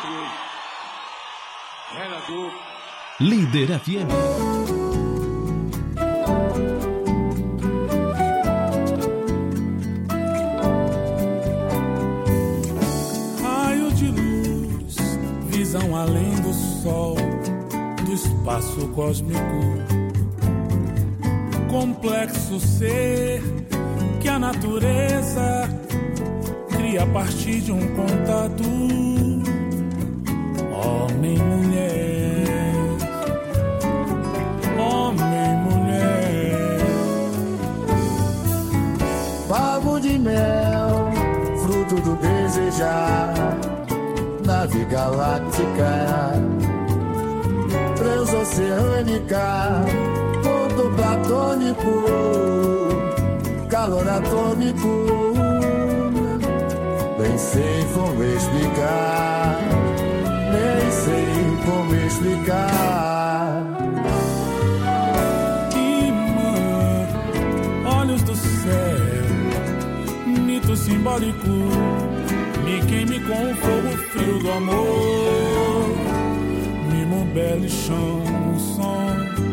Líder FM. Raio de luz, visão além do sol, do espaço cósmico. Complexo ser que a natureza cria a partir de um contato. Homem, mulher, homem, mulher. Favo de mel, fruto do desejar, nave galáctica, transoceânica, ponto platônico, calor atômico. Nem sei como explicar, nem sei como explicar. Imã, olhos do céu, mito simbólico, me queime com o fogo frio do amor. Mimo belichão, som,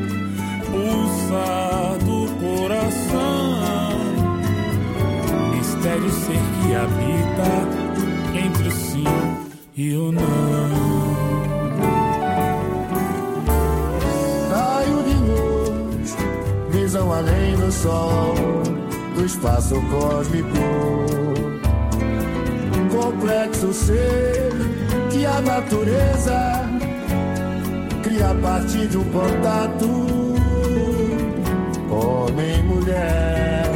pulsa do coração. Mistério ser que habita entre o sim e o não. Raio de luz, visão além do sol, do espaço cósmico. Complexo ser que a natureza cria a partir de um contato. Homem, mulher,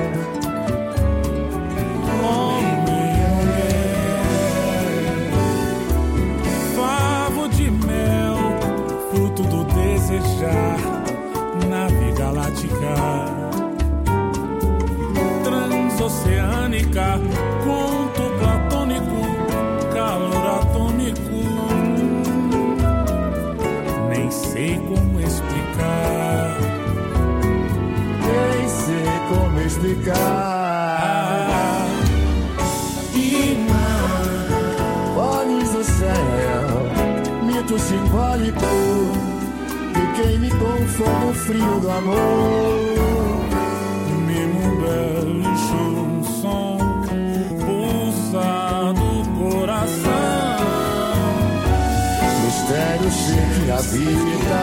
homem, mulher. Favo de mel, fruto do desejar, nave galáctica, transoceânica, conto platônico, calor atômico. Nem sei como explicar, nem sei como explicar. Imã, olhos do céu, mito simbólico, que queime com o fogo frio do amor. Mimo belo som, pulsa do coração. Mistério ser que habita,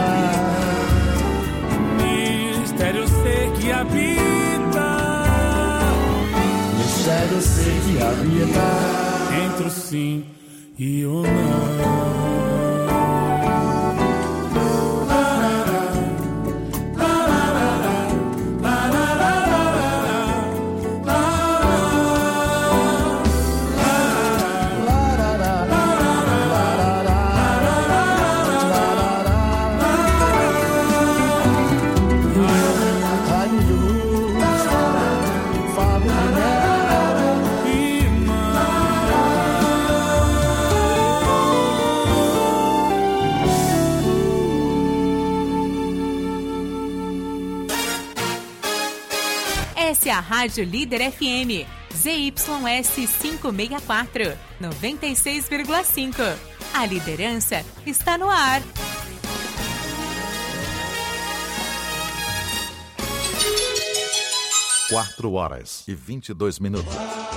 mistério ser que habita, mistério ser que habita entre o sim e o não. Essa é a Rádio Líder FM, ZYS 564, 96,5. A liderança está no ar. Quatro horas e 22 minutos.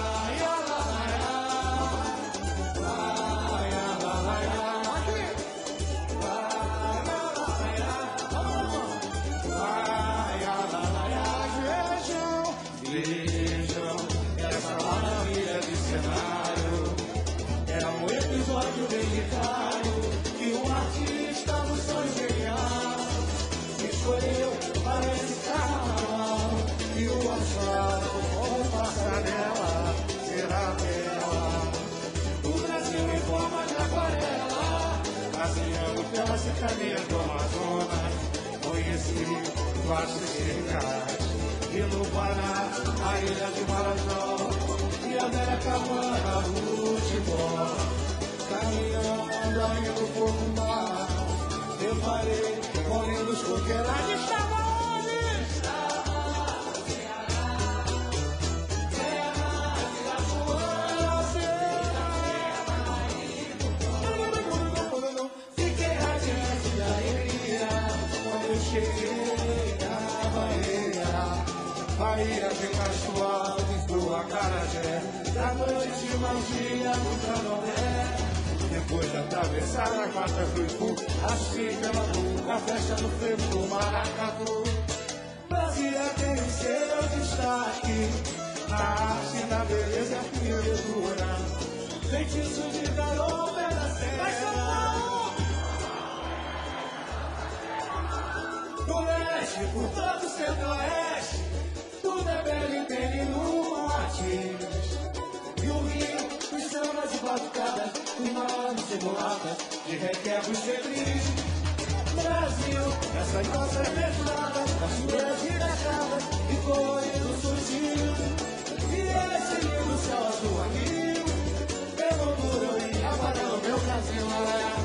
E no Pará, a ilha de Marajó, e a Mecamana do Tibó, caminhando indo por um mar, eu parei com lindos coqueirais. Estava onde? Estava no Ceará, terra de Irapuã, terra acarajé, da noite de magia no candomblé. Depois da atravessar na quarta fui assim pela boca, a festa no frevo do maracatu. Brasília tem o seu destaque, na arte, na beleza e a pintura. Feitiço de garota da serra. Do leste, por todo o centro-oeste, tudo é belo e bem no Martins. E o Rio, os sambas e batucadas, os manos e mulatas, de requebros feliz. Brasil, essas nossas mescladas, cachoeiras e cascadas, e coloridos surgidos. E esse lindo céu azul aqui, pelo muro e amarelo meu Brasil.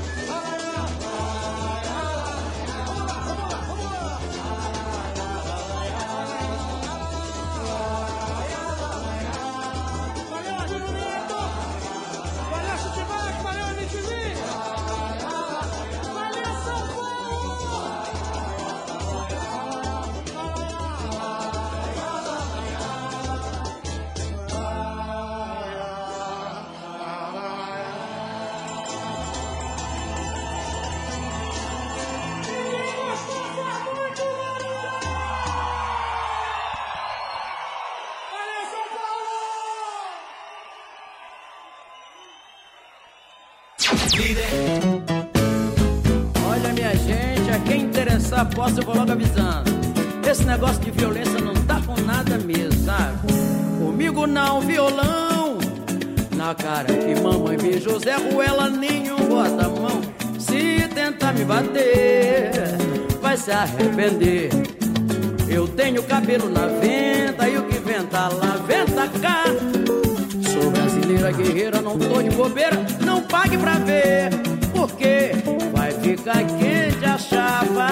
Olha, minha gente, a quem interessar, posso, eu vou logo avisando. Esse negócio de violência não tá com nada mesmo, sabe? Comigo não, violão na cara que mamãe beijou Zé Ruela, nenhum bota a mão. Se tentar me bater, vai se arrepender. Eu tenho cabelo na venta e o que venta lá, venta cá. Sou brasileira guerreira, não tô de bobeira, não pague pra ver, porque vai ficar quente a chapa.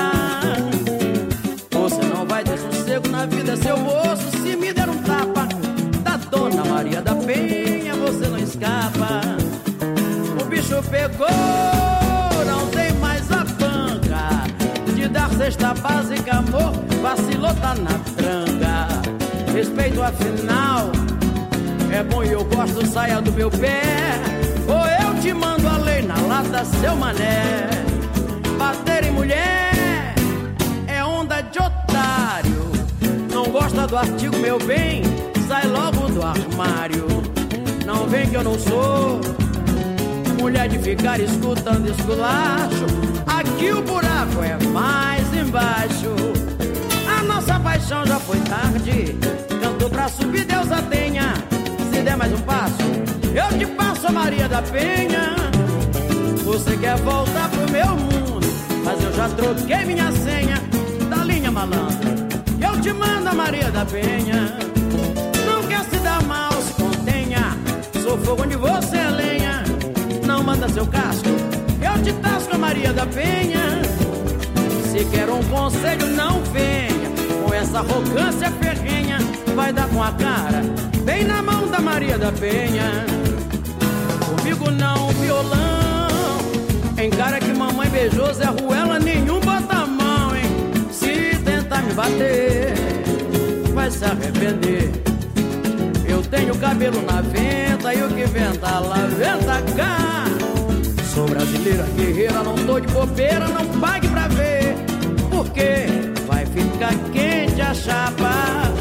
Você não vai ter sossego na vida, seu moço, se me der um tapa da Dona Maria da Penha, você não escapa. O bicho pegou, não tem mais a banca de dar cesta básica, amor, vacilou, tá na tranca. Respeito afinal é bom e eu gosto, saia do meu pé, ou eu te mando a lei na lata, seu mané. Bater em mulher é onda de otário, não gosta do artigo, meu bem, sai logo do armário. Não vem que eu não sou mulher de ficar escutando esculacho, aqui o buraco é mais embaixo. A nossa paixão já foi tarde, cantou pra subir, Deus a tenha. Se der mais um passo, eu te passo a Maria da Penha. Você quer voltar pro meu mundo, mas eu já troquei minha senha da linha malandra, eu te mando a Maria da Penha. Não quer se dar mal, se contenha, sou fogo onde você é lenha. Não manda seu casco, eu te tasco a Maria da Penha. Se quer um conselho, não venha com essa arrogância ferrenha, vai dar com a cara bem na mão da Maria da Penha. Comigo não, violão, encara que mamãe beijou Zé Ruela, nenhum bota a mão, hein? Se tentar me bater, vai se arrepender. Eu tenho cabelo na venta e o que venta lá, venta cá. Sou brasileira guerreira, não tô de bobeira, não pague pra ver, porque vai ficar quente a chapa.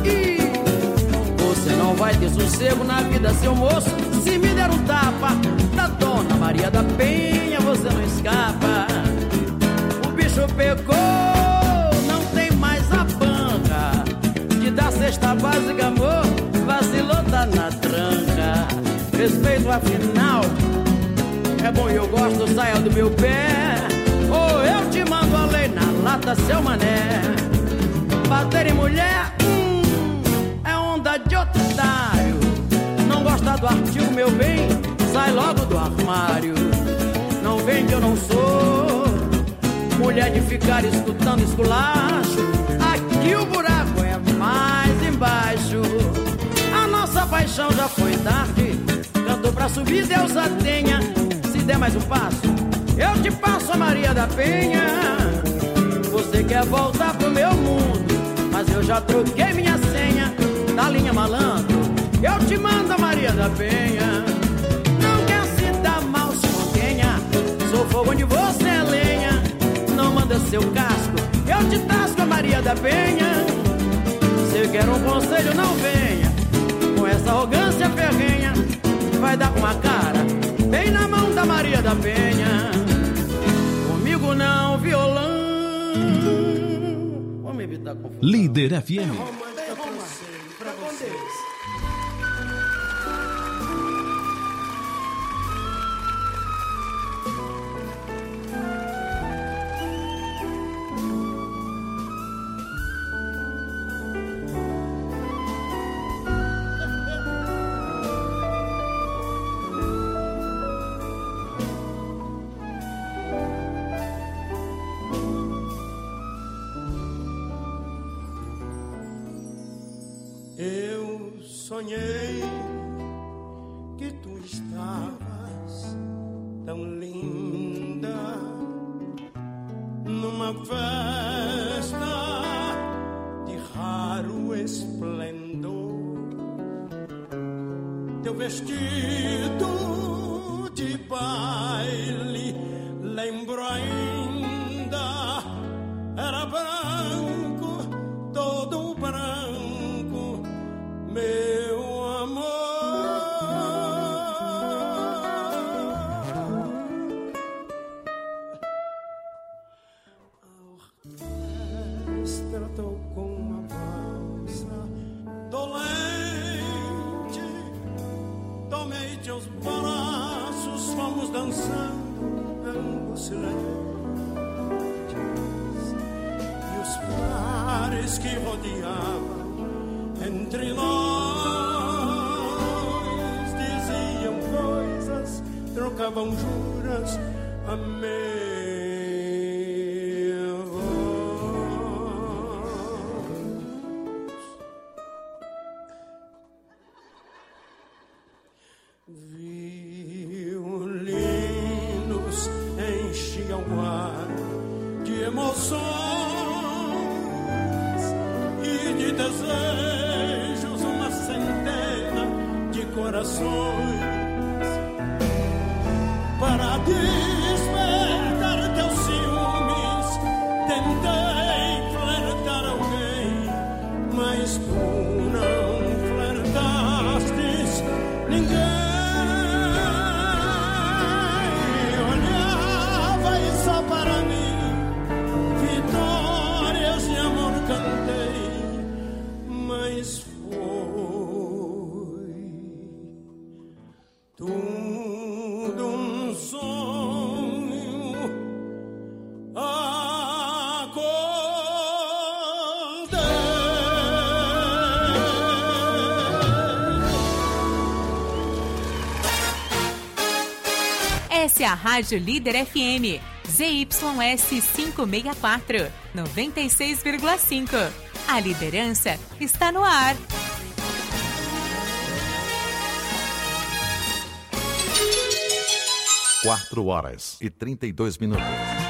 Você não vai ter sossego na vida, seu moço, se me der um tapa da Dona Maria da Penha, você não escapa. O bicho pegou, não tem mais a banca de dar cesta básica, amor, vacilou, tá na tranca. Respeito afinal é bom e eu gosto, saia do meu pé, ou eu te mando a lei na lata, seu mané. Bater em mulher é onda de otário, não gosta do artigo, meu bem, sai logo do armário. Não vem que eu não sou mulher de ficar escutando esculacho, aqui o buraco é mais embaixo. A nossa paixão já foi tarde, cantou pra subir, Deus a tenha. Se der mais um passo, eu te passo a Maria da Penha. Você quer voltar pro meu mundo, mas eu já troquei minha senha da linha malandro, eu te mando a Maria da Penha. Não quer se dar mal, se mantenha. Sou fogo onde você é lenha. Não manda seu casco, eu te tasco a Maria da Penha. Se quer um conselho, não venha com essa arrogância ferrenha. Vai dar com a cara bem na mão da Maria da Penha. Comigo não, violão. Vamos evitar confusão. Líder FM. Pra vocês. Sonhei que tu estavas tão linda numa festa de raro esplendor. Teu vestido de baile lembro ainda, era branco, todo branco, meu amor. A orquestra tocou uma valsa dolente. Tomei teus braços, fomos dançando, ambos silentes. E os pares que rodeavam entre nós diziam coisas, trocavam juras a minha voz. Violinos enchiam o ar de emoções e de desejos, uma centena de corações. Para despertar teus ciúmes, tentei flertar alguém, mas tu não flertastes ninguém. Olhava e só para mim vitórias de amor cantei, mas foi tudo um sonho. Acordei. Essa é a Rádio Líder FM, ZYS 564, 96,5. A liderança está no ar. Quatro horas e 32 minutos.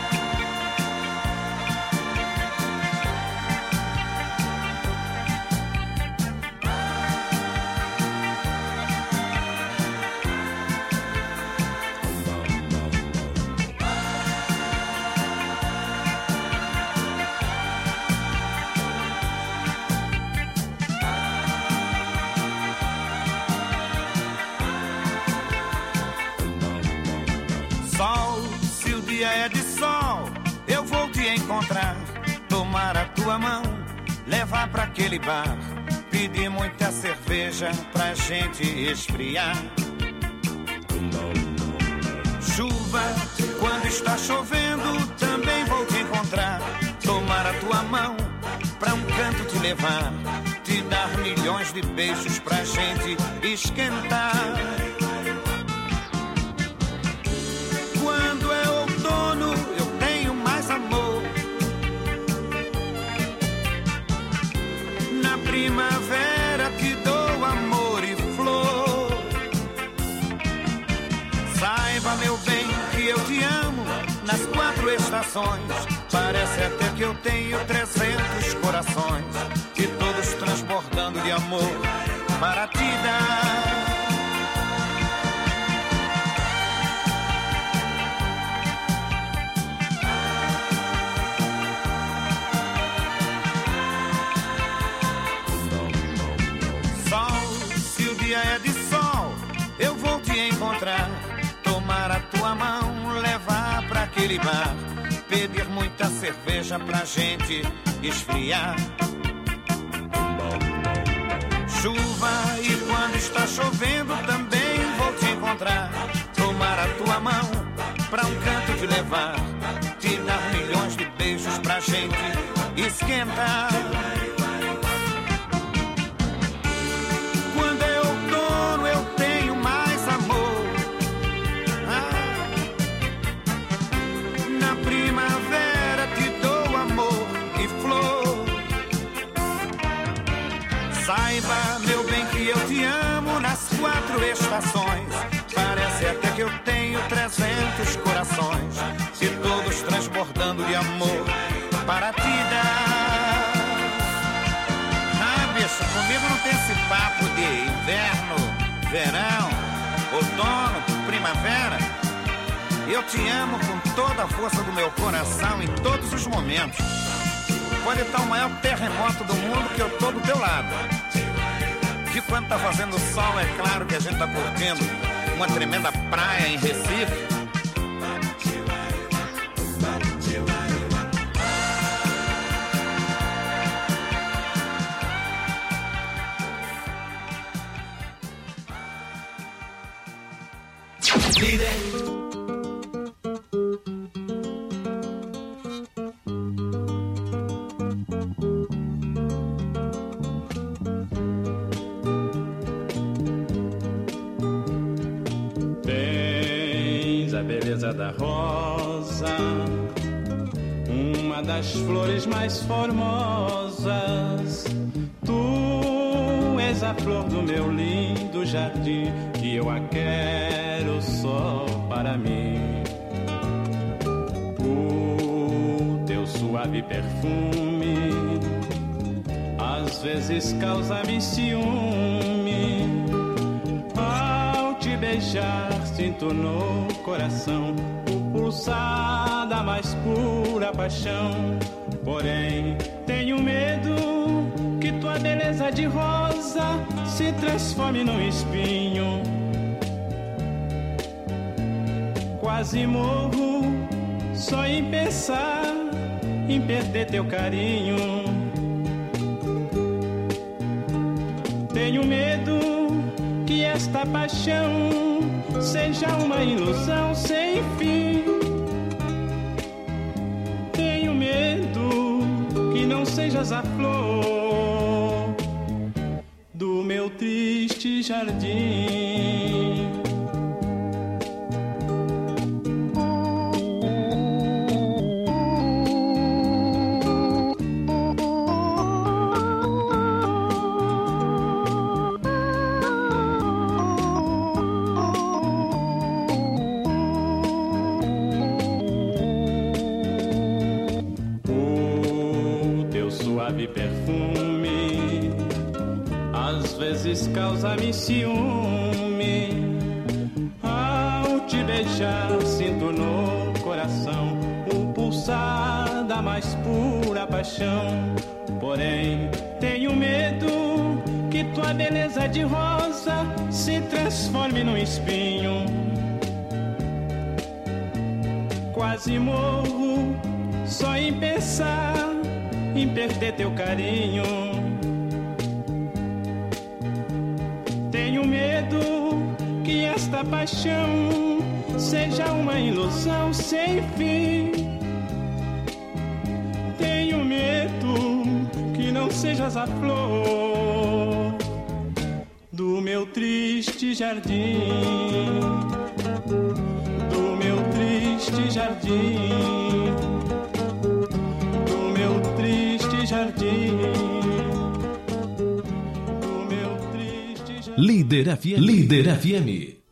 Tomar a tua mão, levar pra aquele bar, pedir muita cerveja pra gente esfriar. Chuva, quando está chovendo, também vou te encontrar. Tomar a tua mão, pra um canto te levar, te dar milhões de beijos pra gente esquentar. Quando é outono, eu tenho mais amor. Na primavera te dou amor e flor. Saiba, meu bem, que eu te amo nas 4 estações. Parece até que eu tenho 300 corações, e todos transbordando de amor. para te dar. Sol, se o dia é de sol, eu vou te encontrar, tomar a tua mão, levar pra aquele bar, pedir muita cerveja pra gente esfriar. Chuva, e quando está chovendo também vou te encontrar, tomar a tua mão, pra um canto te levar, te dar milhões de beijos pra gente esquentar. Quando é outono eu tenho mais amor, na primavera te dou amor e flor. Saiba, meu bem, que eu te amo nas 4 estações. Parece até que eu tenho 300 corações, e todos transbordando de amor para te dar. Ah, bicho, comigo não tem esse papo de inverno, verão, outono, primavera. Eu te amo com toda a força do meu coração em todos os momentos. Pode estar o maior terremoto do mundo que eu tô do teu lado. Que quando tá fazendo sol, é claro que a gente tá curtindo uma tremenda praia em Recife. Tens a beleza da rosa, uma das flores mais formosas. Tu és a flor do meu lindo jardim, que eu a quero só para mim. O teu suave perfume às vezes causa-me ciúme. Ao te beijar sinto no coração o pulsar da mais pura paixão. Porém tenho medo que tua beleza de rosa se transforme num espinho. Quase morro só em pensar em perder teu carinho. Tenho medo que esta paixão seja uma ilusão sem fim. Tenho medo que não sejas a flor do meu triste jardim. Perfume às vezes causa-me ciúme. Ao te beijar sinto no coração o pulsar da mais pura paixão. Porém tenho medo que tua beleza de rosa se transforme num espinho. Quase morro só em pensar em perder teu carinho. Tenho medo que esta paixão seja uma ilusão sem fim. Tenho medo que não sejas a flor do meu triste jardim, do meu triste jardim, do meu triste jardim, do meu triste jardim. Líder FM. Líder FM.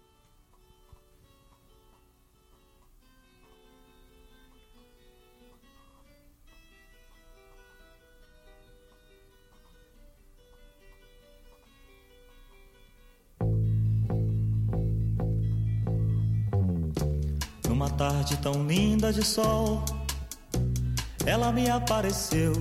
Numa tarde tão linda de sol, ela me apareceu,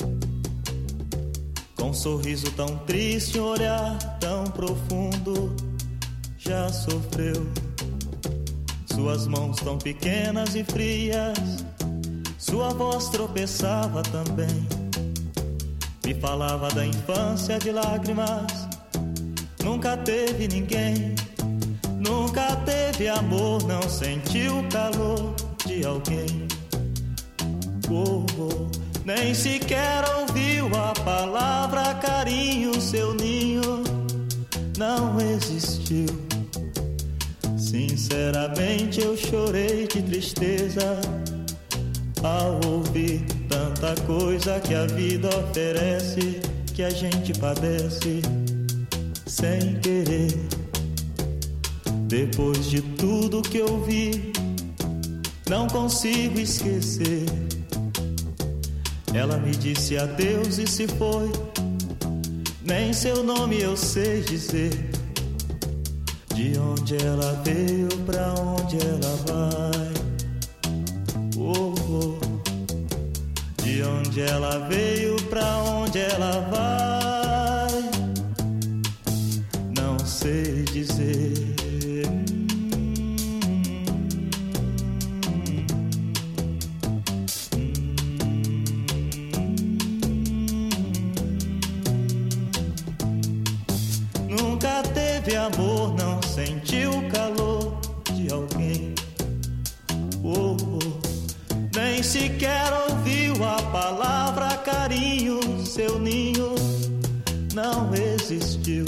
com um sorriso tão triste, um olhar tão profundo. Já sofreu, suas mãos tão pequenas e frias, sua voz tropeçava também, me falava da infância de lágrimas. Nunca teve ninguém, nunca teve amor, não sentiu o calor de alguém. Oh, oh, nem sequer ouviu a palavra carinho, seu ninho não existiu. Sinceramente eu chorei de tristeza ao ouvir tanta coisa que a vida oferece, que a gente padece sem querer. Depois de tudo que eu vi, não consigo esquecer. Ela me disse adeus e se foi, nem seu nome eu sei dizer. De onde ela veio, pra onde ela vai. Oh, oh. De onde ela veio, pra onde ela vai, não sei dizer. Nunca teve amor, não sentiu o calor de alguém. Oh, oh. Nem sequer ouviu a palavra carinho, seu ninho não existiu.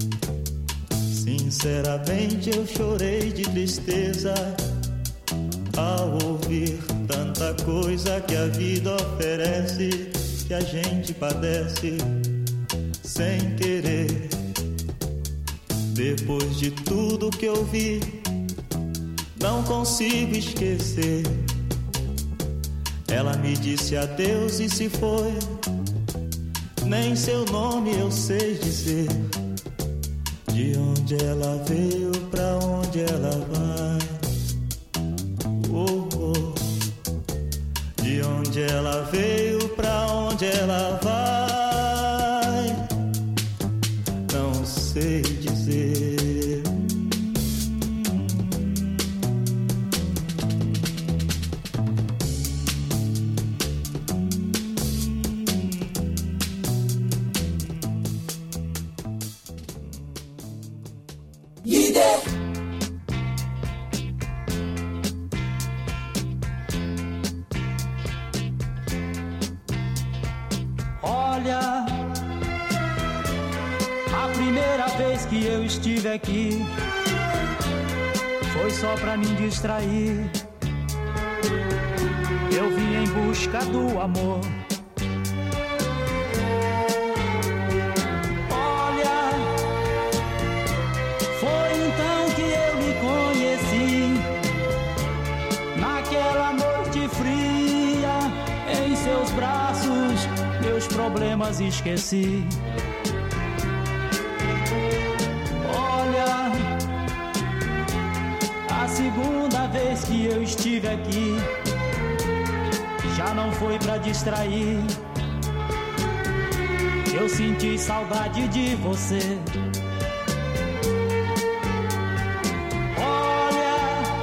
Sinceramente eu chorei de tristeza ao ouvir tanta coisa que a vida oferece, que a gente padece sem querer. Depois de tudo que eu vi, não consigo esquecer. Ela me disse adeus e se foi, nem seu nome eu sei dizer. De onde ela veio, pra onde ela vai. Oh, oh. De onde ela veio, pra onde ela vai, não sei dizer. Olha, a primeira vez que eu estive aqui foi só pra me distrair. Eu vim em busca do amor. Olha, foi então que eu me conheci, naquela noite fria, em seus braços meus problemas esqueci. Olha, a segunda vez que eu estive aqui já não foi pra distrair. Eu senti saudade de você. Olha,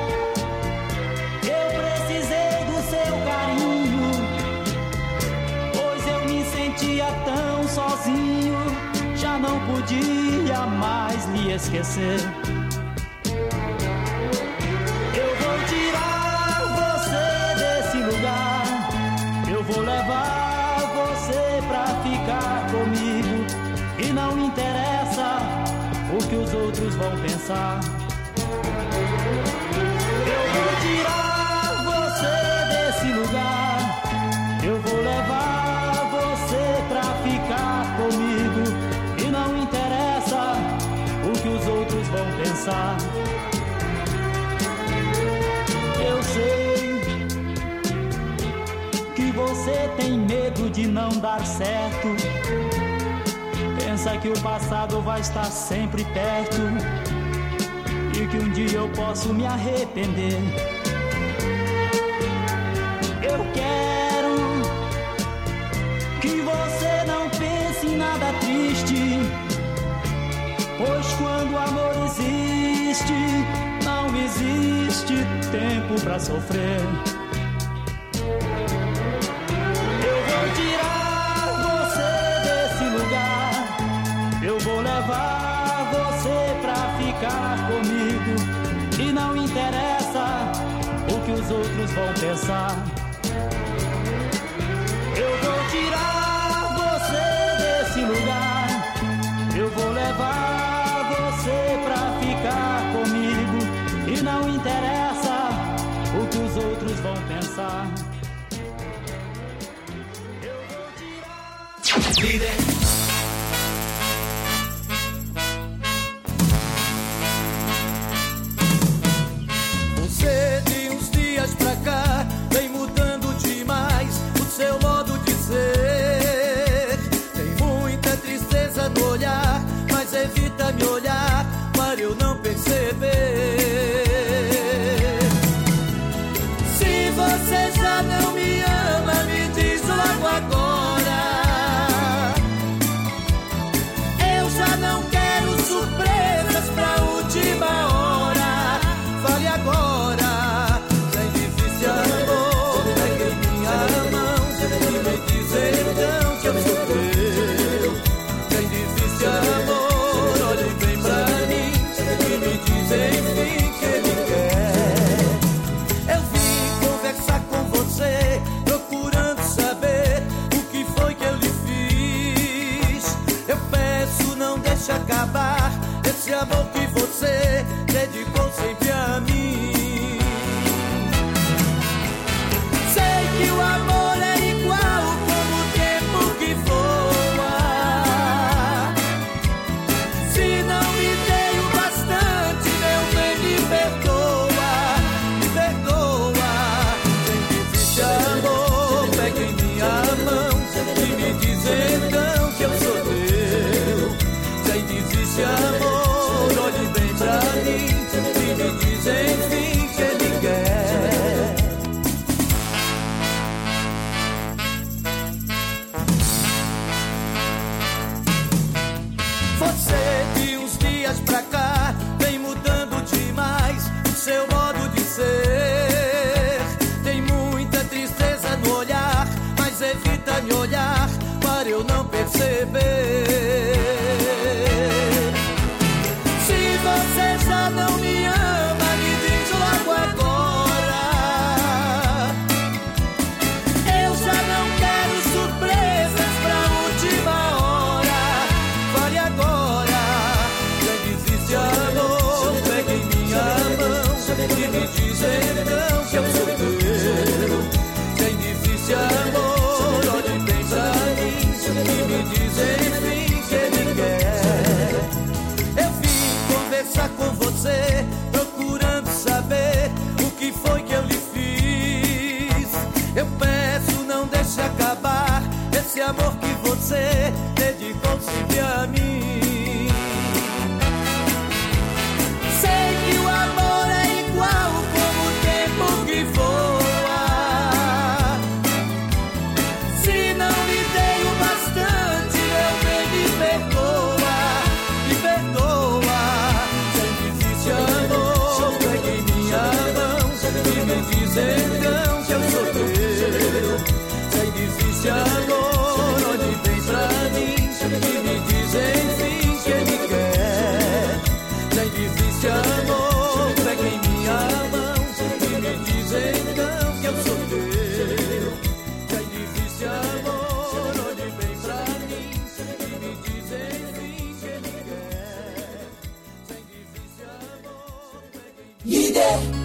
eu precisei do seu carinho, pois eu me sentia tão sozinho, já não podia mais lhe esquecer. Eu vou tirar você desse lugar, eu vou levar você pra ficar comigo, e não interessa o que os outros vão pensar. Eu vou tirar você desse lugar, eu vou levar você pra ficar comigo, e não interessa o que os outros vão pensar. Eu sei que você tem medo de não dar certo, pensa que o passado vai estar sempre perto e que um dia eu posso me arrepender. Pois quando o amor existe, não existe tempo pra sofrer. Eu vou tirar você desse lugar, eu vou levar você pra ficar comigo. E não interessa o que os outros vão pensar. Eu vou tirar você desse lugar, eu vou levar você pra ficar comigo. E não interessa o que os outros vão pensar. Eu vou tirar... Líder. Você de uns dias pra cá vem mudando demais o seu modo de ser. Tem muita tristeza no olhar, mas evita me olhar para eu não perceber. Se você já não me ama, me diz logo agora. Eu já não quero surpresas pra última hora. Fale agora. Sem difícil amor, pegue minha mão e me diz então que eu sou teu. Sem difícil amor, olhe bem pra mim e me diz enfim que ele quer. Eu vim conversar com você, procurando saber o que foi que eu lhe fiz. Eu peço, não deixe acabar esse amor que você dedicou sempre a mim. Sei que o amor é igual como o tempo que voa. Se não me dei o bastante, meu bem, me perdoa, me perdoa. Sem difícil amor, pegue em minha mão e me diz então que eu sou teu. Sem difícil amor, olhe bem pra mim e me diz enfim que ele quer. Você de uns dias pra cá vem mudando demais o seu modo de ser. Tem muita tristeza no olhar, mas evita me olhar para eu não perceber. Se você já não me ama, me diz logo agora. Eu já não quero surpresas pra última hora. Fale agora. Sem difícil amor, pegue em minha mão e me diz então que eu sou teu. Sem difícil amor, olhe bem pra mim e me diz enfim que ele quer. Eu vim conversar com você, procurando saber o que foi que eu lhe fiz. Eu peço, não deixe acabar esse amor que você dedicou sempre a mim. Sei que o amor é igual como o tempo que voa. Se não me dei o bastante, meu bem, me perdoa, me perdoa. Sem difícil amor, pegue em minha mão e me diz então que eu sou teu. Sem difícil amor, olhe bem pra mim e me diz enfim que ele quer. Sem difícil amor, pegue em minha mão e me diz então que eu sou teu. Sem difícil amor, olhe bem pra mim e me diz enfim que ele quer. Sem difícil amor, pegue em minha Líder.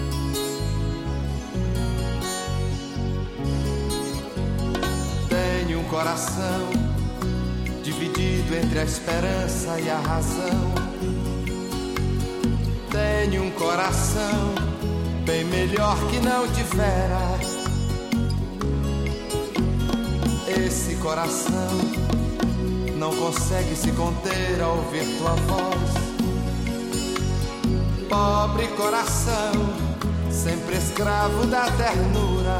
Tenho um coração dividido entre a esperança e a razão. Tenho um coração bem melhor que não tivera. Esse coração não consegue se conter ao ouvir tua voz. Pobre coração, sempre escravo da ternura.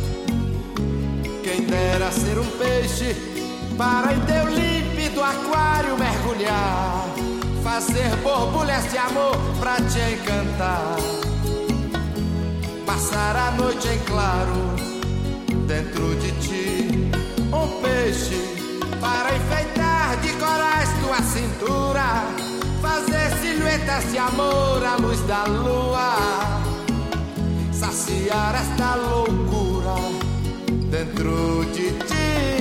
Quem dera ser um peixe para em teu límpido aquário mergulhar. fazer borbulhas de amor pra te encantar, passar a noite em claro dentro de ti, um peixe para enfeitar de corais tua cintura, fazer silhuetas de amor à luz da lua, saciar esta loucura dentro de ti.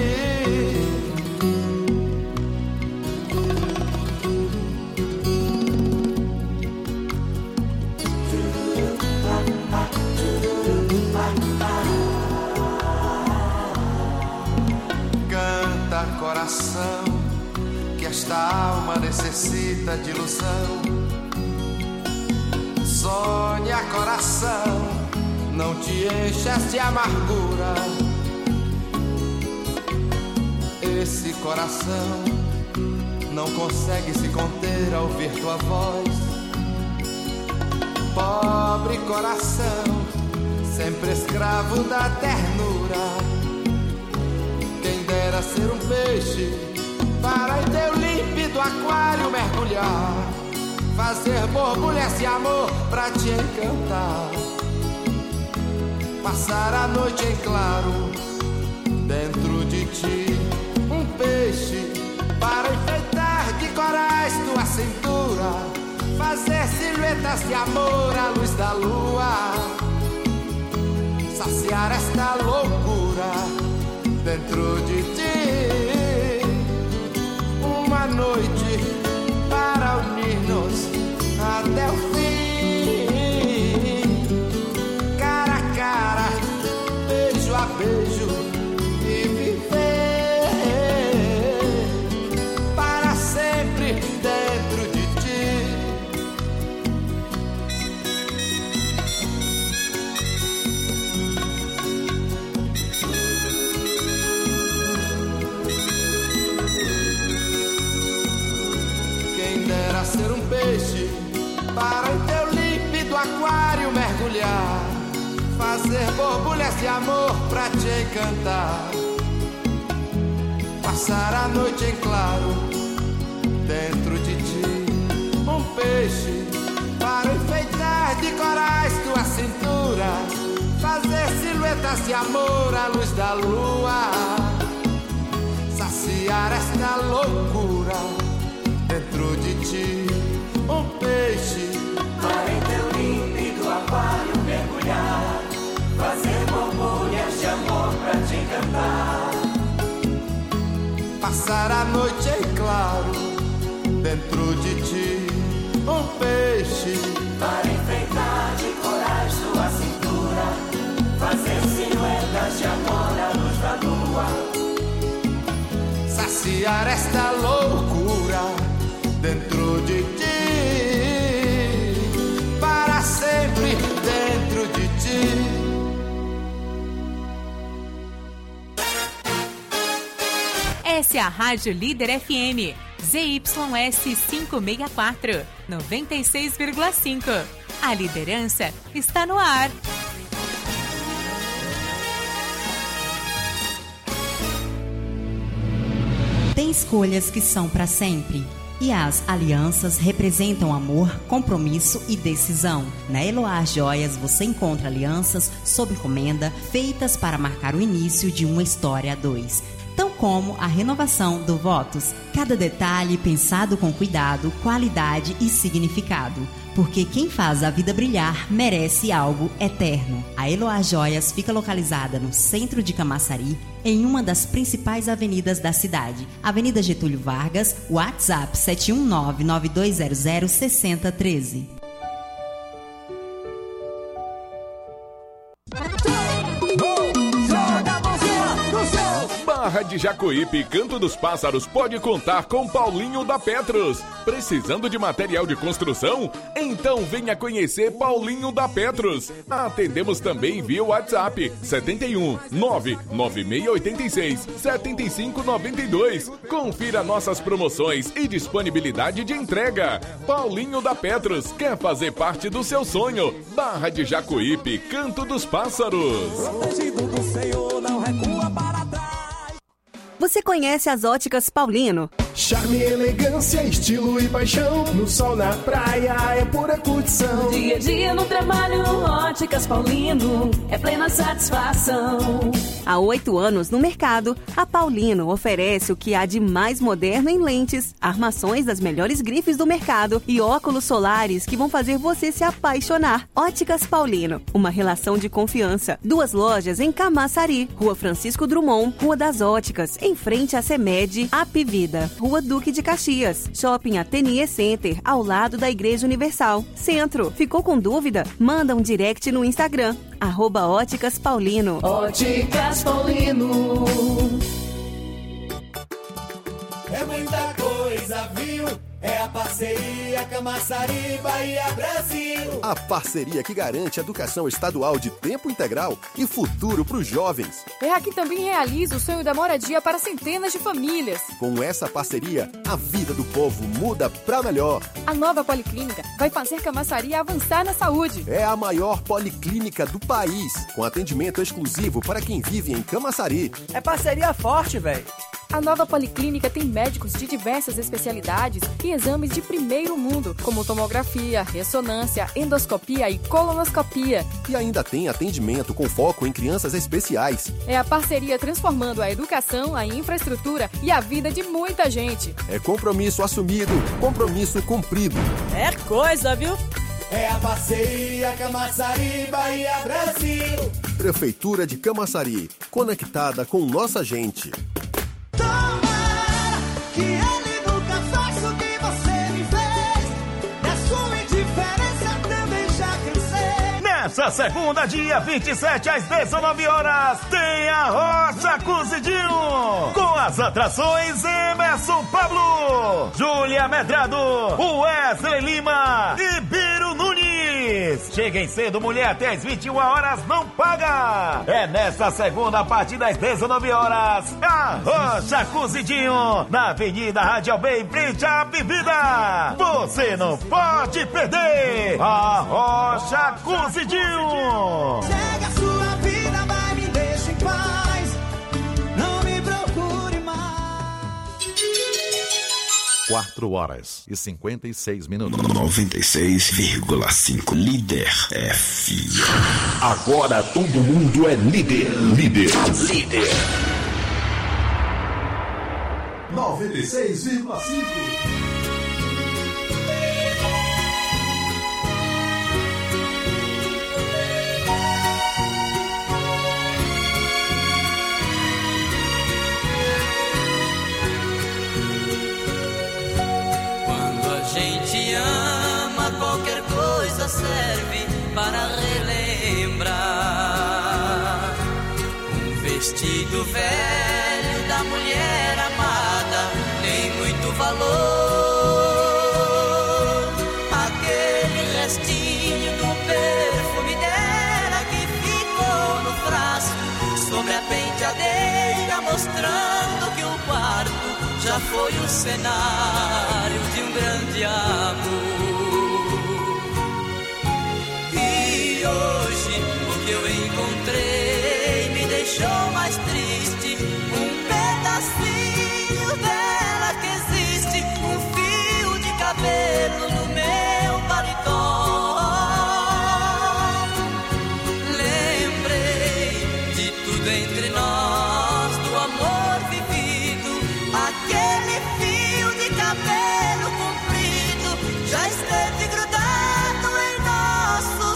Canta, coração, que esta alma necessita de ilusão. Sonha, coração, não te enchas de amargura. Esse coração não consegue se conter ao ouvir tua voz. Pobre coração, sempre escravo da ternura. Quem dera ser um peixe para em teu límpido aquário mergulhar, fazer borbulhas de amor pra te encantar, passar a noite em claro dentro de ti, um peixe para enfeitar de corais tua cintura, fazer silhuetas de amor à luz da lua, saciar esta loucura dentro de ti, uma noite para unir-nos até o fim, cara a cara, beijo a beijo, e viver para sempre dentro de ti. Quem dera ser um peixe para em teu límpido aquário mergulhar, fazer borbulhas de amor pra te encantar, passar a noite em claro dentro de ti, um peixe para enfeitar de corais tua cintura, fazer silhuetas de amor à luz da lua, saciar esta loucura dentro de ti, um peixe para em teu límpido aquário mergulhar, fazer borbulhas de amor pra te encantar, passar a noite em claro dentro de ti, um peixe para enfeitar de corais tua cintura, fazer silhuetas de amor à luz da lua, saciar esta loucura dentro de ti, para sempre dentro de ti. Essa é a Rádio Líder FM, ZYS 564, 96,5. A liderança está no ar. Tem escolhas que são para sempre. E as alianças representam amor, compromisso e decisão. Na Eloá Joias você encontra alianças sob encomenda feitas para marcar o início de uma história a dois, tão como a renovação do votos. Cada detalhe pensado com cuidado, qualidade e significado. Porque quem faz a vida brilhar merece algo eterno. A Eloá Joias fica localizada no centro de Camaçari, em uma das principais avenidas da cidade. Avenida Getúlio Vargas, WhatsApp 719-9200-6013. Barra de Jacuípe, Canto dos Pássaros pode contar com Paulinho da Petros. Precisando de material de construção? Então venha conhecer Paulinho da Petros. Atendemos também via WhatsApp 71 99686 7592. Confira nossas promoções e disponibilidade de entrega. Paulinho da Petros quer fazer parte do seu sonho. Barra de Jacuípe, Canto dos Pássaros. Protegido do Senhor, não recua para trás. Você conhece as Óticas Paulino? Charme, elegância, estilo e paixão. No sol, na praia, é pura curtição. Dia a dia no trabalho, Óticas Paulino, é plena satisfação. Há 8 anos no mercado, a Paulino oferece o que há de mais moderno em lentes, armações das melhores grifes do mercado e óculos solares que vão fazer você se apaixonar. Óticas Paulino, uma relação de confiança. 2 lojas em Camaçari, Rua Francisco Drummond, Rua das Óticas, em frente à CEMED, Apivida, Rua Duque de Caxias, Shopping Ateliê Center, ao lado da Igreja Universal. Centro, ficou com dúvida? Manda um direct no Instagram, @Óticas Paulino. Óticas Paulino. É muita coisa, viu? É a parceria Camaçari, Bahia, Brasil. A parceria que garante educação estadual de tempo integral e futuro para os jovens. É a que também realiza o sonho da moradia para centenas de famílias. Com essa parceria, a vida do povo muda para melhor. A nova Policlínica vai fazer Camaçari avançar na saúde. É a maior policlínica do país, com atendimento exclusivo para quem vive em Camaçari. É parceria forte, velho. A nova Policlínica tem médicos de diversas especialidades e exames de primeiro mundo, como tomografia, ressonância, endoscopia e colonoscopia. E ainda tem atendimento com foco em crianças especiais. É a parceria transformando a educação, a infraestrutura e a vida de muita gente. É compromisso assumido, compromisso cumprido. É coisa, viu? É a parceria Camaçari, Bahia, Brasil. Prefeitura de Camaçari, conectada com nossa gente. Tomara que ele nunca faça o que você me fez. Da sua indiferença também já cansei. Nessa segunda, dia 27, às 19 horas, tem a Rocha Cozidinho. Com as atrações Emerson Pablo, Júlia Medrado, Wesley Lima e Biro Nunes. Cheguem cedo, mulher, até às 21 horas, não paga. É nessa segunda, a partir das 19 horas, a Rocha Cozidinho, na Avenida Radial B, em frente à Bebida. Você não pode perder a Rocha Cozidinho. Segue a sua vida, vai, me deixa em paz. Não me procure mais. 4h56. 96,5 Líder FM. Agora todo mundo é líder. Líder. 96,5. Gente ama, qualquer coisa serve para relembrar. Um vestido velho da mulher amada tem muito valor. Aquele restinho do perfume dela que ficou no frasco sobre a penteadeira, mostrando que o quarto já foi o cenário de um grande amor. E hoje o que eu encontrei me deixou mais triste. Um pedacinho dela que existe, um fio de cabelo no meu paletó. Lembrei de tudo entre nós, do amor vivido. Aquele fio de cabelo comprido já esteve grudado em nosso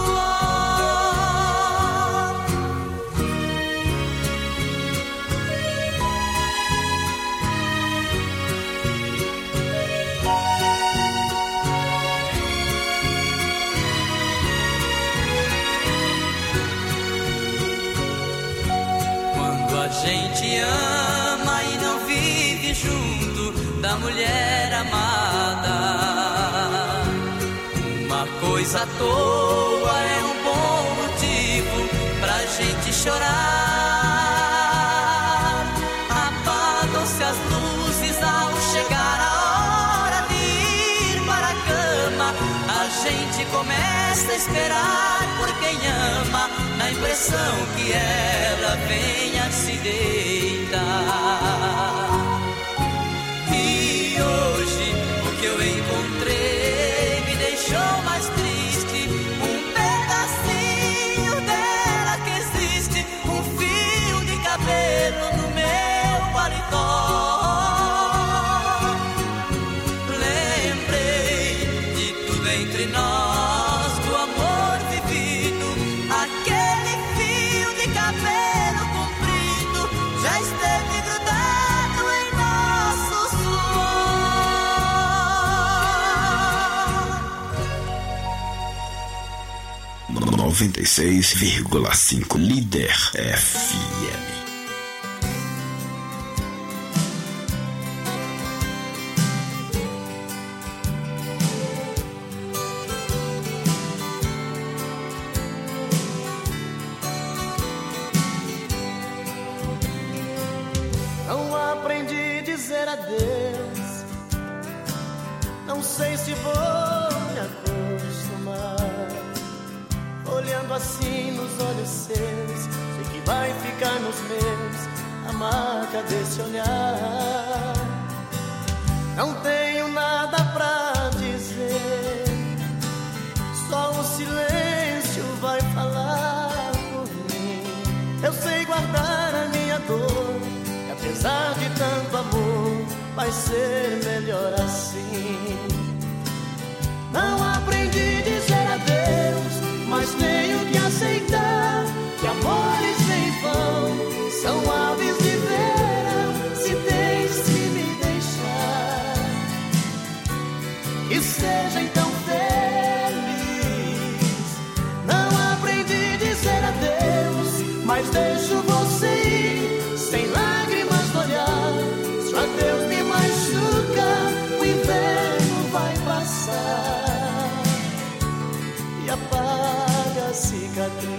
suor. Quando a gente ama e não vive junto da mulher amada, uma coisa à toa é um bom motivo pra gente chorar. Apagam-se as luzes ao chegar a hora de ir para a cama. A gente começa a esperar por quem ama, na impressão que ela venha se deitar. E 96,5 Líder FM. Não aprendi a dizer adeus. Não sei se vou me acostumar. Olhando assim nos olhos seus, sei que vai ficar nos meus a marca desse olhar. Não tenho nada pra dizer, só o silêncio vai falar por mim. Eu sei guardar a minha dor, e apesar de tanto amor, vai ser melhor assim. Não aprendi a dizer adeus, mas tenho que aceitar que amores vêm e vão, são aves de verão. Se tens que me deixar, que seja então feliz. Não aprendi a dizer adeus, mas deixo você ir, sem lágrimas no olhar. Se o adeus me machuca, o inverno vai passar e apaga a cicatriz.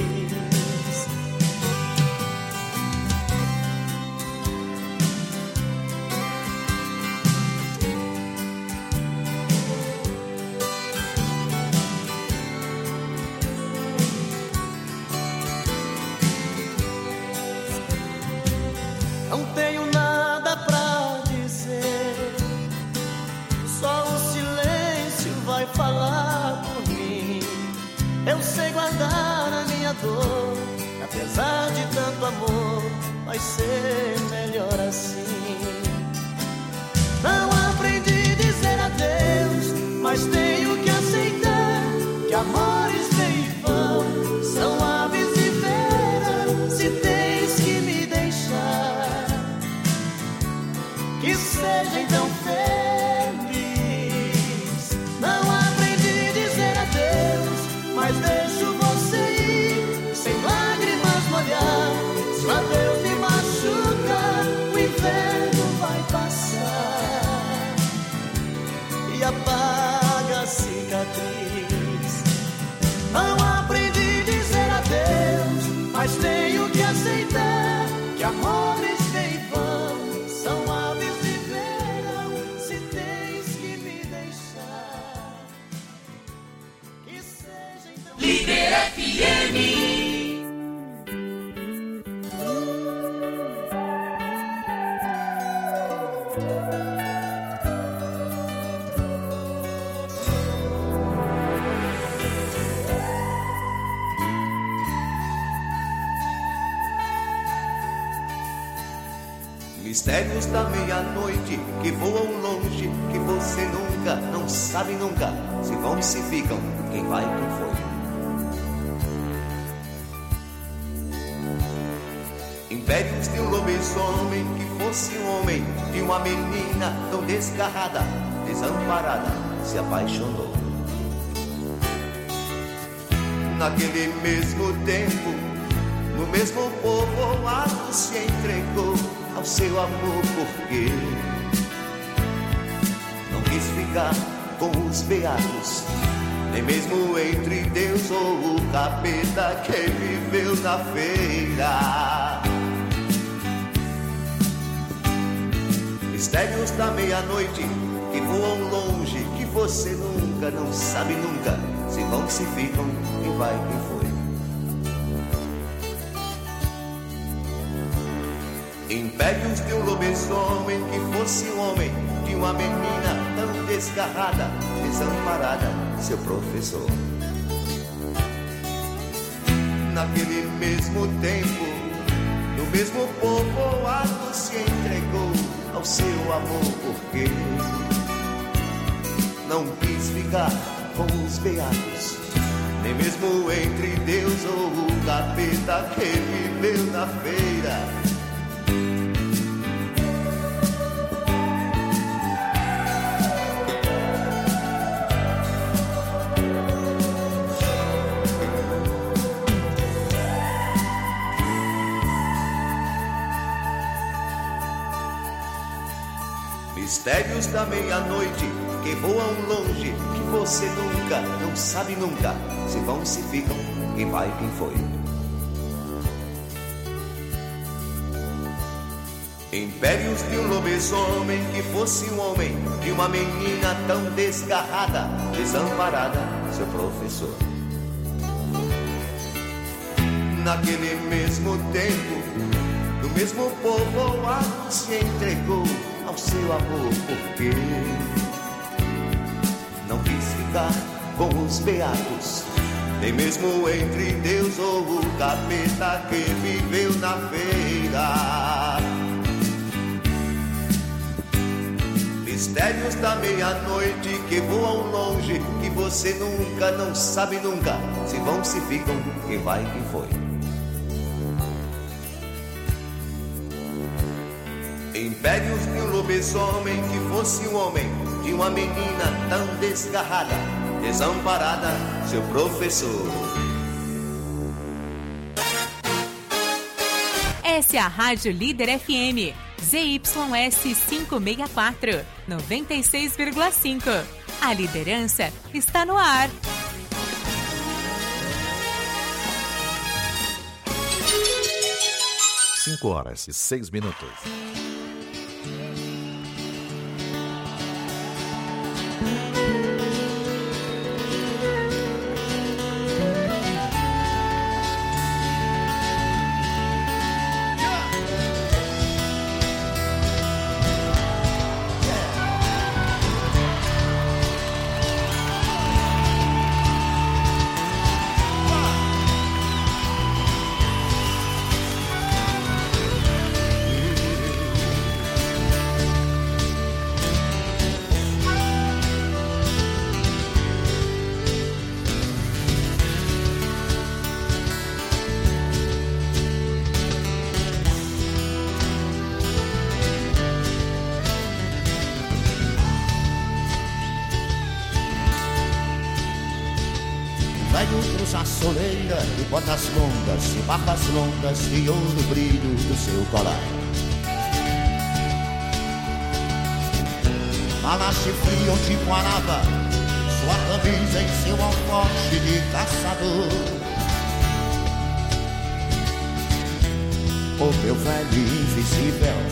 Não tenho nada pra dizer, só o silêncio vai falar por mim. Eu sei guardar a minha dor, apesar de tanto amor, vai ser melhor assim. Não aprendi a dizer adeus, mas tenho que aceitar que amores vêm e vão, são aves de verão. Se tens que me deixar, que seja então feliz. Não aprendi a dizer adeus, mas deixo você ir, sem lágrimas no olhar. Se o adeus me machuca, o inverno vai passar e apaga a cicatriz. Não aprendi a dizer adeus, mas tenho que aceitar que amores vêm e vão, são aves de verão. Se tens que me deixar, que seja então Líder FM. Mistérios da meia-noite que voam longe, que você nunca, não sabe nunca, se vão e se ficam, quem vai, quem foi. Impérios de um lobisomem que fosse um homem, de uma menina tão desgarrada, desamparada, se apaixonou. Naquele mesmo tempo, no mesmo povoado, se entregou ao seu amor, porque não quis ficar com os beatos, nem mesmo entre Deus ou o capeta que viveu na feira. Mistérios da meia-noite que voam longe, que você nunca, não sabe nunca, se vão, se ficam, quem vai, quem foi. Impérios de um lobisomem que fosse um homem, de uma menina tão desgarrada, desamparada, seu professor. Naquele mesmo tempo, no mesmo povoado, se entregou ao seu amor, porque não quis ficar com os beatos, nem mesmo entre Deus ou o capeta que viveu na feira. Mistérios da meia-noite que voam longe, que você nunca, não sabe nunca, se vão, se ficam, quem vai, quem foi. Impérios de um lobisomem que fosse um homem, de uma menina tão desgarrada, desamparada, seu professor. Naquele mesmo tempo, no mesmo povoado, se entregou ao seu amor, porque não quis ficar com os beatos, nem mesmo entre Deus ou o capeta que viveu na feira. Mistérios da meia-noite que voam longe, que você nunca, não sabe nunca, se vão, se ficam, quem vai, quem foi. Impérios de um lobisomem que fosse um homem, de uma menina tão desgarrada, desamparada, seu professor. Essa é a Rádio Líder FM, ZYS 564, 96,5. A liderança está no ar. 5h06. A soleira de botas longas e barbas longas de ouro brilho do seu colar. Malache frio de Guaraba, sua camisa em seu alforje de caçador. O meu velho invisível,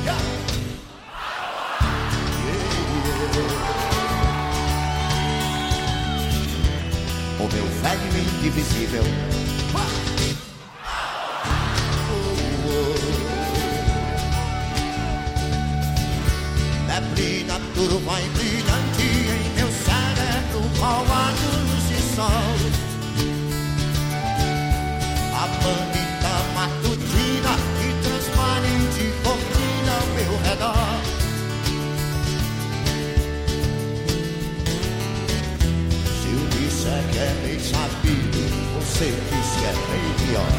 o meu velho indivisível. Neblina, turva e brilhante em meu cérebro, qual a luz de sol. A bonita matutina e transparente cortina ao meu redor. Que é bem sabido, você diz que é bem pior.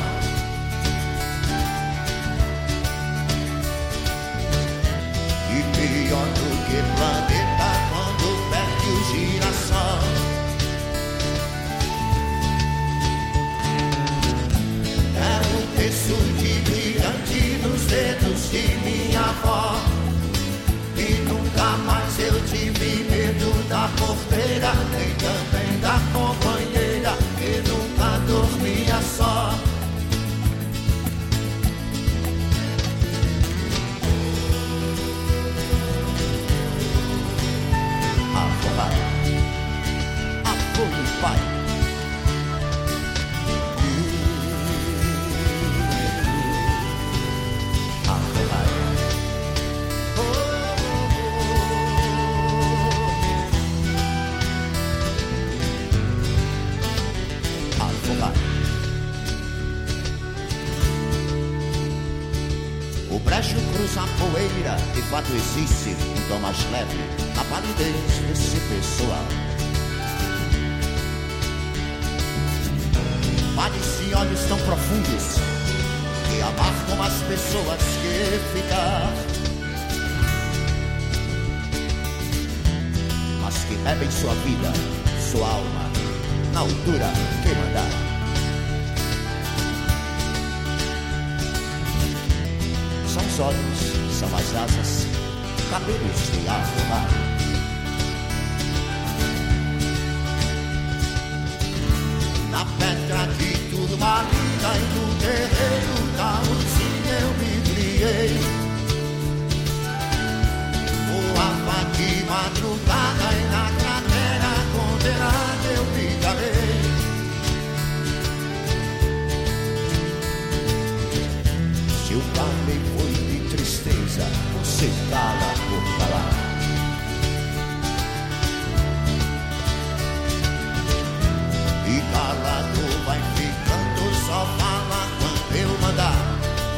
E pior do que planeta quando perde o girassol. É um terço de brilhante nos dedos de minha avó. E nunca mais eu tive medo da porteira, nem também da companheira que nunca dormia só. Apoio, pai. O brejo cruza a poeira, de fato existe um tom mais leve na palidez desse pessoal. Vales e olhos tão profundos que abarcam as pessoas que ficar, mas que bebem sua vida, sua alma, na altura que mandar. São os olhos, são as asas, cabelos se arrumar. Na pedra de turmalina e no terreiro da usina eu me criei. Voava de madrugada e na cratera condenada eu me calei. Se eu falei foi de tristeza, você cala por falar. E calado vai ficando, só fala quando eu mandar.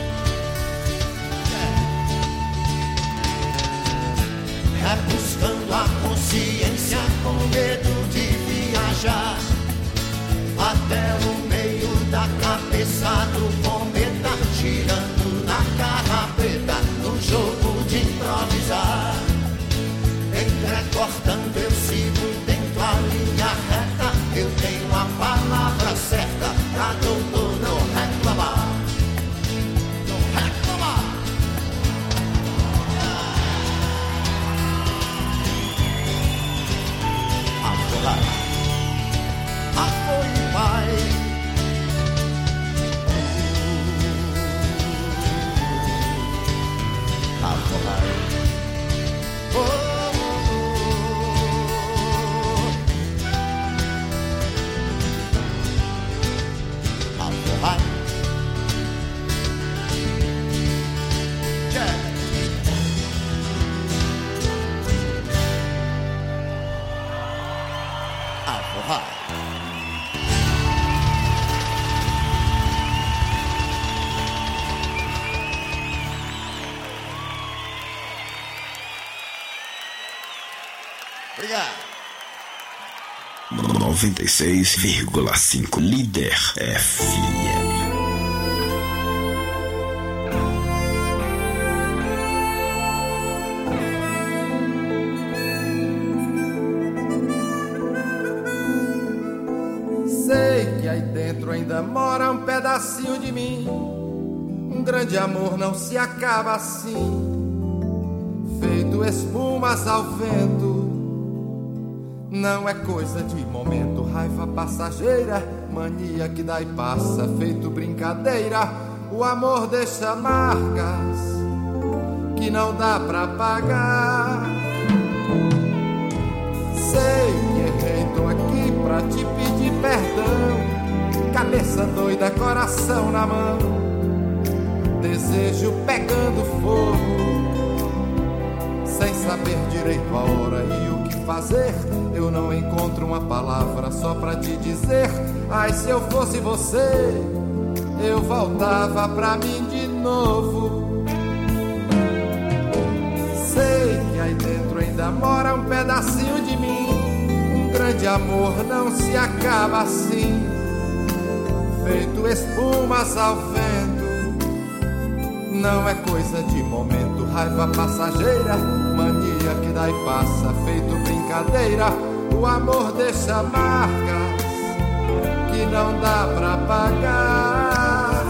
É buscando a consciência com medo de viajar até o meio da cabeça do cometa, girando na carrapeta, no jogo de improvisar. Entrecortando eu sigo dentro a linha reta, eu tenho a palavra certa pra doutor não reclamar. Não reclamar. Afogar. Apoio vai. Afogar. Obrigado. 96,5 Líder FM. Sei que aí dentro ainda mora um pedacinho de mim. Um grande amor não se acaba assim, feito espumas ao vento. Não é coisa de momento, raiva passageira, mania que dá e passa, feito brincadeira. O amor deixa marcas que não dá pra pagar. Sei que errei, tô aqui pra te pedir perdão. Cabeça doida, coração na mão, desejo pegando fogo, sem saber direito a hora e o que fazer. Eu não encontro uma palavra só pra te dizer. Ai, se eu fosse você, eu voltava pra mim de novo. Sei que aí dentro ainda mora um pedacinho de mim. Um grande amor não se acaba assim, feito espumas ao vento. Não é coisa de momento, raiva passageira, mania que dá e passa, feito brincadeira. O amor deixa marcas que não dá pra pagar.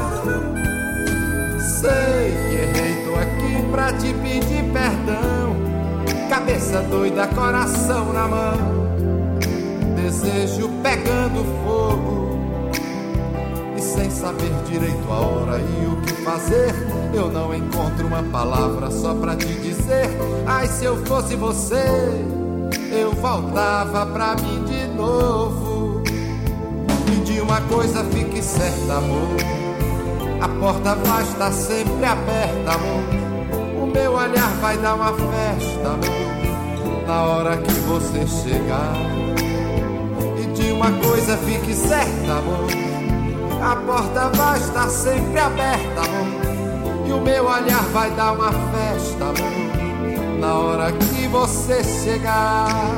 Sei que errei, tô aqui pra te pedir perdão. Cabeça doida, coração na mão, desejo pegando fogo, e sem saber direito a hora e o que fazer. Eu não encontro uma palavra só pra te dizer. Ai, se eu fosse você, eu voltava pra mim de novo. E de uma coisa fique certa, amor, a porta vai estar sempre aberta, amor. O meu olhar vai dar uma festa, amor, na hora que você chegar. E de uma coisa fique certa, amor, a porta vai estar sempre aberta, amor. E o meu olhar vai dar uma festa, amor, na hora que você chegar.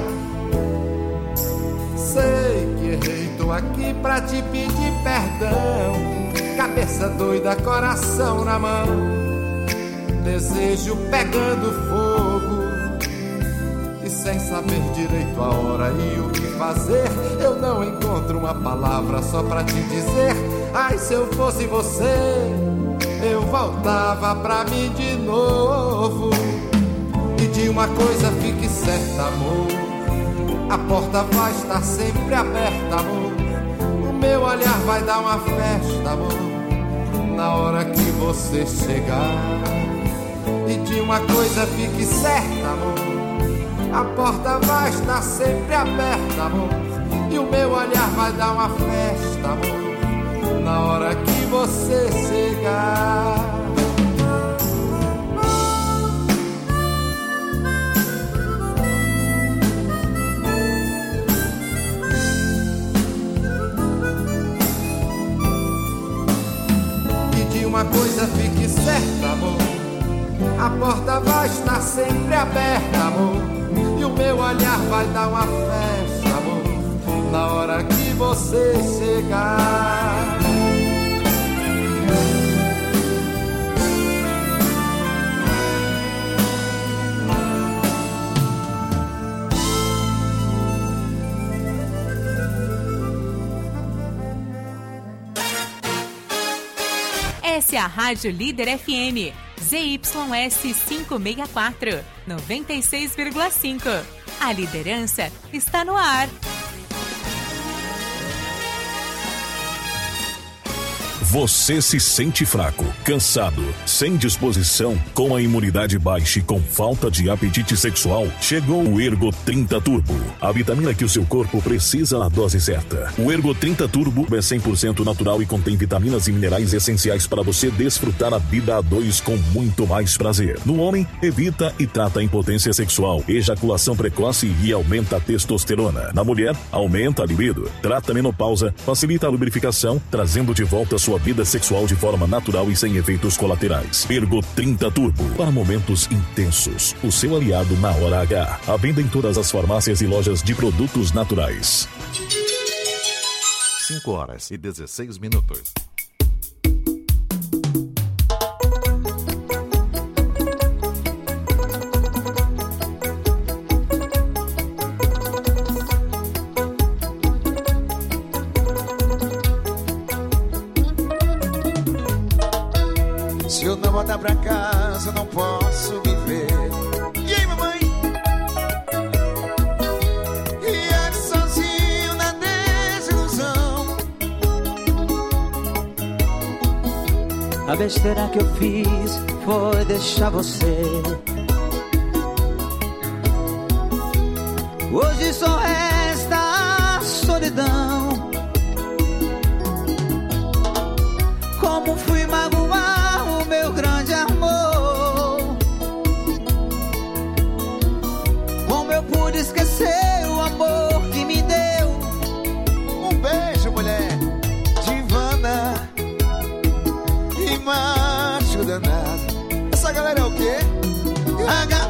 Sei que errei, tô aqui pra te pedir perdão. Cabeça doida, coração na mão, desejo pegando fogo, e sem saber direito a hora e o que fazer. Eu não encontro uma palavra só pra te dizer. Ai, se eu fosse você, eu voltava pra mim de novo. E de uma coisa fique certa, amor, a porta vai estar sempre aberta, amor. O meu olhar vai dar uma festa, amor, na hora que você chegar. E de uma coisa fique certa, amor, a porta vai estar sempre aberta, amor. E o meu olhar vai dar uma festa, amor, na hora que você chegar. Uma coisa fique certa, amor, a porta vai estar sempre aberta, amor. E o meu olhar vai dar uma festa, amor, na hora que você chegar. Essa é a Rádio Líder FM, ZYS 564, 96,5. A liderança está no ar. Você se sente fraco, cansado, sem disposição, com a imunidade baixa e com falta de apetite sexual? Chegou o Ergo 30 Turbo, a vitamina que o seu corpo precisa na dose certa. O Ergo 30 Turbo é 100% natural e contém vitaminas e minerais essenciais para você desfrutar a vida a dois com muito mais prazer. No homem, evita e trata a impotência sexual, ejaculação precoce e aumenta a testosterona. Na mulher, aumenta a libido, trata a menopausa, facilita a lubrificação, trazendo de volta a sua vida sexual de forma natural e sem efeitos colaterais. Ergo 30 Turbo, para momentos intensos. O seu aliado na hora H. À venda em todas as farmácias e lojas de produtos naturais. 5h16. Se eu não voltar pra casa, eu não posso viver. E aí, mamãe? E ando sozinho na desilusão. A besteira que eu fiz foi deixar você. Hoje só resta a solidão. Como fui magoar o meu grande amor? Como eu pude esquecer o amor que me deu? Um beijo, mulher divana e macho danado. Essa galera é o quê?